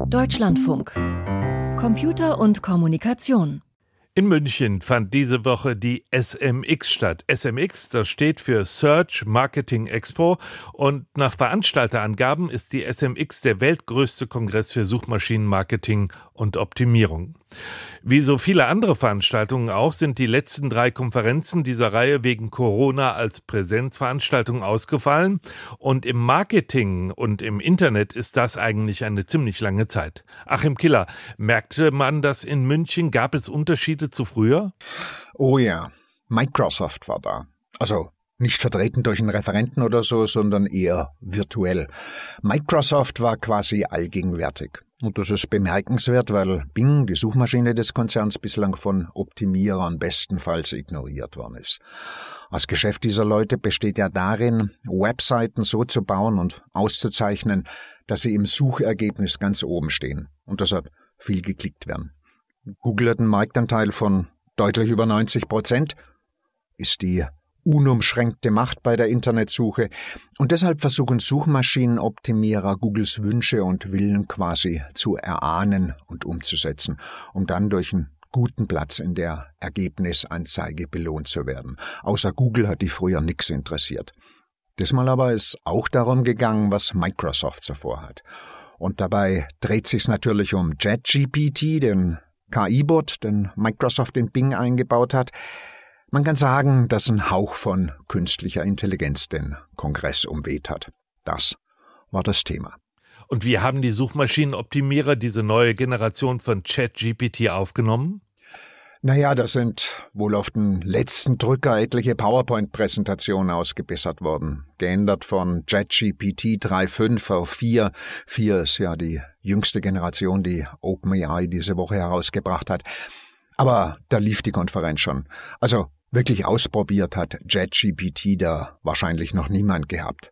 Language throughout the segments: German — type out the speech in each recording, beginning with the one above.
Deutschlandfunk. Computer und Kommunikation. In München fand diese Woche die SMX statt. SMX, das steht für Search Marketing Expo, und nach Veranstalterangaben ist die SMX der weltgrößte Kongress für Suchmaschinenmarketing und Optimierung. Wie so viele andere Veranstaltungen auch, sind die letzten 3 Konferenzen dieser Reihe wegen Corona als Präsenzveranstaltung ausgefallen. Und im Marketing und im Internet ist das eigentlich eine ziemlich lange Zeit. Achim Killer, merkte man das in München? Gab es Unterschiede zu früher? Oh ja, Microsoft war da. Also nicht vertreten durch einen Referenten oder so, sondern eher virtuell. Microsoft war quasi allgegenwärtig. Und das ist bemerkenswert, weil Bing, die Suchmaschine des Konzerns, bislang von Optimierern bestenfalls ignoriert worden ist. Das Geschäft dieser Leute besteht ja darin, Webseiten so zu bauen und auszuzeichnen, dass sie im Suchergebnis ganz oben stehen und deshalb viel geklickt werden. Google hat einen Marktanteil von deutlich über 90%, ist die unumschränkte Macht bei der Internetsuche, und deshalb versuchen Suchmaschinenoptimierer, Googles Wünsche und Willen quasi zu erahnen und umzusetzen, um dann durch einen guten Platz in der Ergebnisanzeige belohnt zu werden. Außer Google hat die früher nichts interessiert. Diesmal aber ist auch darum gegangen, was Microsoft so vorhat. Und dabei dreht sich's natürlich um ChatGPT, den KI-Bot, den Microsoft in Bing eingebaut hat. Man kann sagen, dass ein Hauch von künstlicher Intelligenz den Kongress umweht hat. Das war das Thema. Und wie haben die Suchmaschinenoptimierer diese neue Generation von ChatGPT aufgenommen? Naja, da sind wohl auf den letzten Drücker etliche PowerPoint-Präsentationen ausgebessert worden. Geändert von ChatGPT 3.5 auf 4. 4 ist ja die jüngste Generation, die OpenAI diese Woche herausgebracht hat. Aber da lief die Konferenz schon. Also wirklich ausprobiert hat ChatGPT da wahrscheinlich noch niemand gehabt.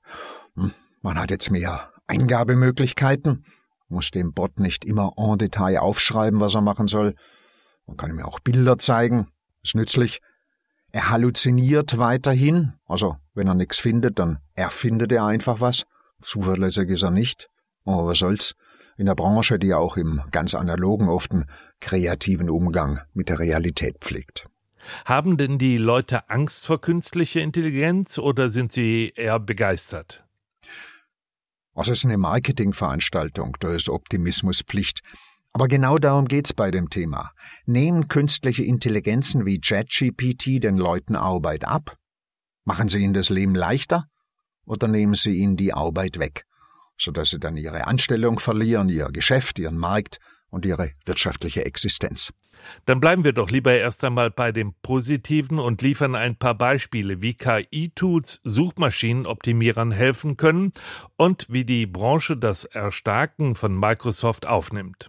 Man hat jetzt mehr Eingabemöglichkeiten, muss dem Bot nicht immer en Detail aufschreiben, was er machen soll. Man kann ihm auch Bilder zeigen, ist nützlich. Er halluziniert weiterhin, also wenn er nichts findet, dann erfindet er einfach was. Zuverlässig ist er nicht, aber was soll's. In der Branche, die ja auch im ganz analogen, oft einen kreativen Umgang mit der Realität pflegt. Haben denn die Leute Angst vor künstlicher Intelligenz oder sind sie eher begeistert? Es ist eine Marketingveranstaltung, da ist Optimismus Pflicht. Aber genau darum geht's bei dem Thema. Nehmen künstliche Intelligenzen wie ChatGPT den Leuten Arbeit ab? Machen sie ihnen das Leben leichter? Oder nehmen sie ihnen die Arbeit weg, sodass sie dann ihre Anstellung verlieren, ihr Geschäft, ihren Markt und ihre wirtschaftliche Existenz? Dann bleiben wir doch lieber erst einmal bei dem Positiven und liefern ein paar Beispiele, wie KI-Tools Suchmaschinenoptimierern helfen können und wie die Branche das Erstarken von Microsoft aufnimmt.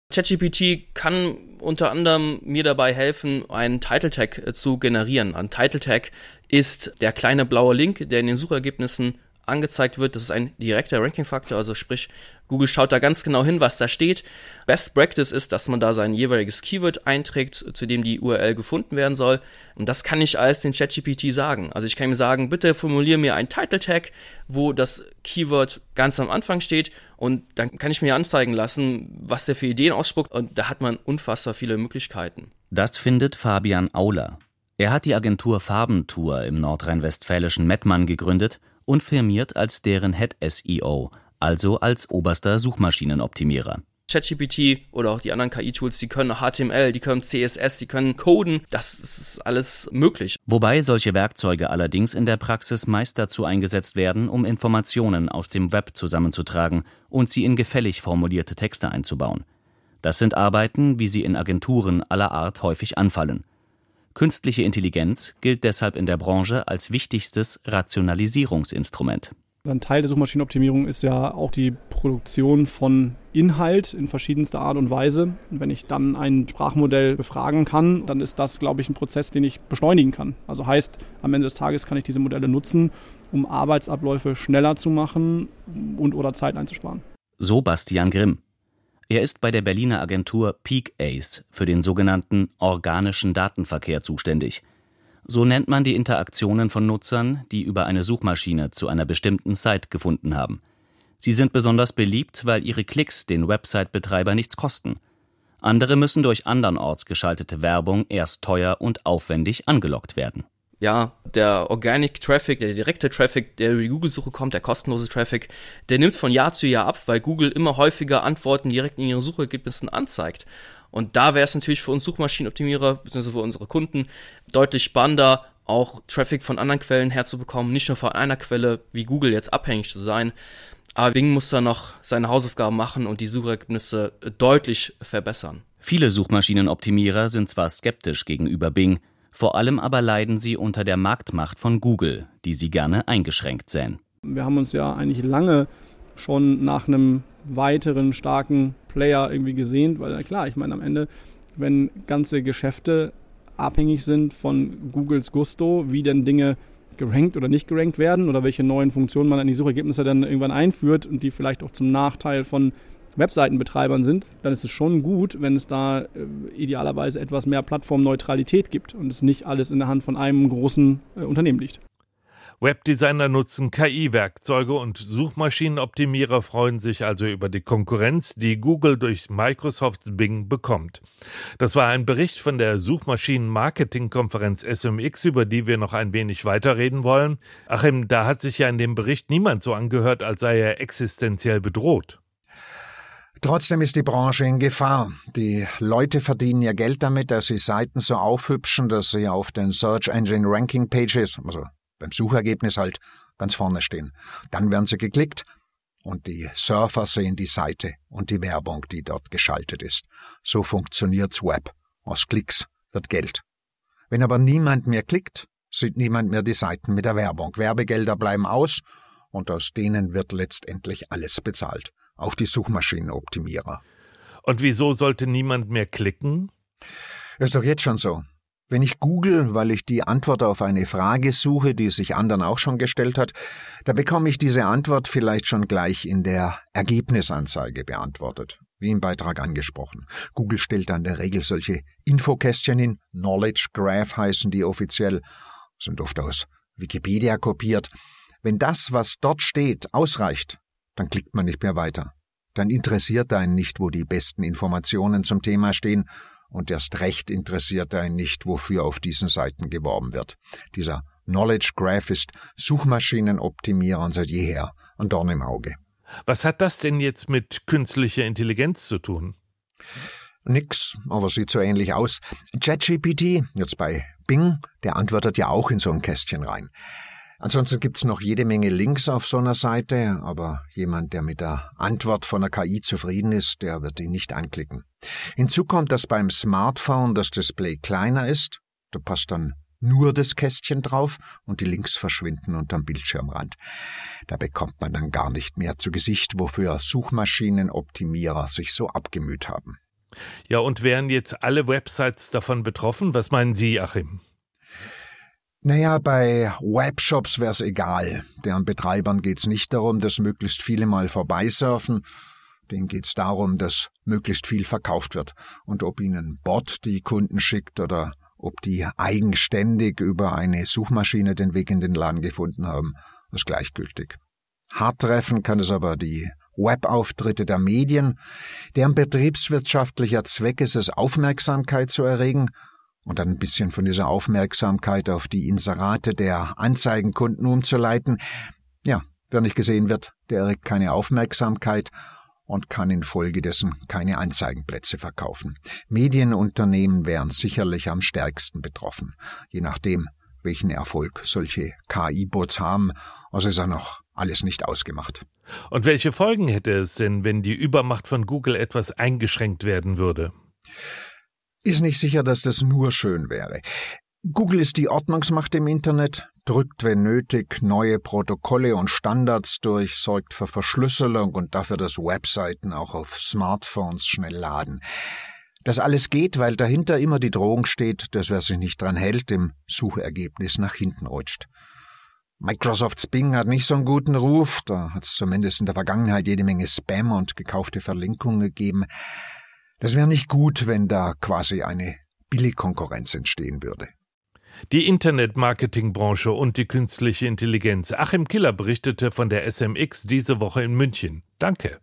ChatGPT kann unter anderem mir dabei helfen, einen Title Tag zu generieren. Ein Title Tag ist der kleine blaue Link, der in den Suchergebnissen angezeigt wird. Das ist ein direkter Ranking-Faktor, also sprich, Google schaut da ganz genau hin, was da steht. Best Practice ist, dass man da sein jeweiliges Keyword einträgt, zu dem die URL gefunden werden soll. Und das kann ich alles den ChatGPT sagen. Also ich kann ihm sagen, bitte formuliere mir einen Title Tag, wo das Keyword ganz am Anfang steht, und dann kann ich mir anzeigen lassen, was der für Ideen ausspuckt, und da hat man unfassbar viele Möglichkeiten. Das findet Fabian Auler. Er hat die Agentur Farbentour im nordrhein-westfälischen Mettmann gegründet und firmiert als deren Head SEO, also als oberster Suchmaschinenoptimierer. ChatGPT oder auch die anderen KI-Tools, die können HTML, die können CSS, die können coden, das ist alles möglich. Wobei solche Werkzeuge allerdings in der Praxis meist dazu eingesetzt werden, um Informationen aus dem Web zusammenzutragen und sie in gefällig formulierte Texte einzubauen. Das sind Arbeiten, wie sie in Agenturen aller Art häufig anfallen. Künstliche Intelligenz gilt deshalb in der Branche als wichtigstes Rationalisierungsinstrument. Ein Teil der Suchmaschinenoptimierung ist ja auch die Produktion von Inhalt in verschiedenster Art und Weise. Und wenn ich dann ein Sprachmodell befragen kann, dann ist das, glaube ich, ein Prozess, den ich beschleunigen kann. Also heißt, am Ende des Tages kann ich diese Modelle nutzen, um Arbeitsabläufe schneller zu machen und oder Zeit einzusparen. So Bastian Grimm. Er ist bei der Berliner Agentur Peak Ace für den sogenannten organischen Datenverkehr zuständig. So nennt man die Interaktionen von Nutzern, die über eine Suchmaschine zu einer bestimmten Site gefunden haben. Sie sind besonders beliebt, weil ihre Klicks den Website-Betreiber nichts kosten. Andere müssen durch andernorts geschaltete Werbung erst teuer und aufwendig angelockt werden. Ja, der Organic Traffic, der direkte Traffic, der über die Google-Suche kommt, der kostenlose Traffic, der nimmt von Jahr zu Jahr ab, weil Google immer häufiger Antworten direkt in ihren Suchergebnissen anzeigt. Und da wäre es natürlich für uns Suchmaschinenoptimierer, beziehungsweise für unsere Kunden, deutlich spannender, auch Traffic von anderen Quellen herzubekommen, nicht nur von einer Quelle wie Google jetzt abhängig zu sein. Aber Bing muss da noch seine Hausaufgaben machen und die Suchergebnisse deutlich verbessern. Viele Suchmaschinenoptimierer sind zwar skeptisch gegenüber Bing, vor allem aber leiden sie unter der Marktmacht von Google, die sie gerne eingeschränkt sähen. Wir haben uns ja eigentlich lange schon nach einem weiteren starken Player irgendwie gesehnt, weil klar, ich meine am Ende, wenn ganze Geschäfte abhängig sind von Googles Gusto, wie denn Dinge gerankt oder nicht gerankt werden oder welche neuen Funktionen man in die Suchergebnisse dann irgendwann einführt und die vielleicht auch zum Nachteil von Webseitenbetreibern sind, dann ist es schon gut, wenn es da idealerweise etwas mehr Plattformneutralität gibt und es nicht alles in der Hand von einem großen Unternehmen liegt. Webdesigner nutzen KI-Werkzeuge und Suchmaschinenoptimierer freuen sich also über die Konkurrenz, die Google durch Microsofts Bing bekommt. Das war ein Bericht von der Suchmaschinen-Marketing-Konferenz SMX, über die wir noch ein wenig weiterreden wollen. Achim, da hat sich ja in dem Bericht niemand so angehört, als sei er existenziell bedroht. Trotzdem ist die Branche in Gefahr. Die Leute verdienen ihr Geld damit, dass sie Seiten so aufhübschen, dass sie auf den Search Engine Ranking Pages, also beim Suchergebnis halt, ganz vorne stehen. Dann werden sie geklickt und die Surfer sehen die Seite und die Werbung, die dort geschaltet ist. So funktioniert's Web. Aus Klicks wird Geld. Wenn aber niemand mehr klickt, sieht niemand mehr die Seiten mit der Werbung. Werbegelder bleiben aus und aus denen wird letztendlich alles bezahlt. Auch die Suchmaschinenoptimierer. Und wieso sollte niemand mehr klicken? Das ist doch jetzt schon so. Wenn ich google, weil ich die Antwort auf eine Frage suche, die sich anderen auch schon gestellt hat, da bekomme ich diese Antwort vielleicht schon gleich in der Ergebnisanzeige beantwortet, wie im Beitrag angesprochen. Google stellt dann in der Regel solche Infokästchen hin, Knowledge Graph heißen die offiziell, sind oft aus Wikipedia kopiert. Wenn das, was dort steht, ausreicht, dann klickt man nicht mehr weiter. Dann interessiert einen nicht, wo die besten Informationen zum Thema stehen, und erst recht interessiert einen nicht, wofür auf diesen Seiten geworben wird. Dieser Knowledge Graph ist Suchmaschinenoptimierern seit jeher ein Dorn im Auge. Was hat das denn jetzt mit künstlicher Intelligenz zu tun? Nix, aber sieht so ähnlich aus. ChatGPT, jetzt bei Bing, der antwortet ja auch in so ein Kästchen rein. Ansonsten gibt's noch jede Menge Links auf so einer Seite, aber jemand, der mit der Antwort von der KI zufrieden ist, der wird ihn nicht anklicken. Hinzu kommt, dass beim Smartphone das Display kleiner ist, da passt dann nur das Kästchen drauf und die Links verschwinden unterm Bildschirmrand. Da bekommt man dann gar nicht mehr zu Gesicht, wofür Suchmaschinenoptimierer sich so abgemüht haben. Ja, und wären jetzt alle Websites davon betroffen? Was meinen Sie, Achim? Naja, bei Webshops wär's egal. Deren Betreibern geht's nicht darum, dass möglichst viele mal vorbeisurfen. Denen geht's darum, dass möglichst viel verkauft wird. Und ob ihnen ein Bot die Kunden schickt oder ob die eigenständig über eine Suchmaschine den Weg in den Laden gefunden haben, ist gleichgültig. Hart treffen kann es aber die Webauftritte der Medien, deren betriebswirtschaftlicher Zweck ist es, Aufmerksamkeit zu erregen und dann ein bisschen von dieser Aufmerksamkeit auf die Inserate der Anzeigenkunden umzuleiten. Ja, wer nicht gesehen wird, der erregt keine Aufmerksamkeit und kann infolgedessen keine Anzeigenplätze verkaufen. Medienunternehmen wären sicherlich am stärksten betroffen, je nachdem, welchen Erfolg solche KI-Bots haben. Also ist ja noch alles nicht ausgemacht. Und welche Folgen hätte es denn, wenn die Übermacht von Google etwas eingeschränkt werden würde? Ist nicht sicher, dass das nur schön wäre. Google ist die Ordnungsmacht im Internet, drückt, wenn nötig, neue Protokolle und Standards durch, sorgt für Verschlüsselung und dafür, dass Webseiten auch auf Smartphones schnell laden. Das alles geht, weil dahinter immer die Drohung steht, dass wer sich nicht dran hält, im Suchergebnis nach hinten rutscht. Microsofts Bing hat nicht so einen guten Ruf, da hat es zumindest in der Vergangenheit jede Menge Spam und gekaufte Verlinkungen gegeben. Das wäre nicht gut, wenn da quasi eine Billigkonkurrenz entstehen würde. Die Internet-Marketing-Branche und die künstliche Intelligenz. Achim Killer berichtete von der SMX diese Woche in München. Danke.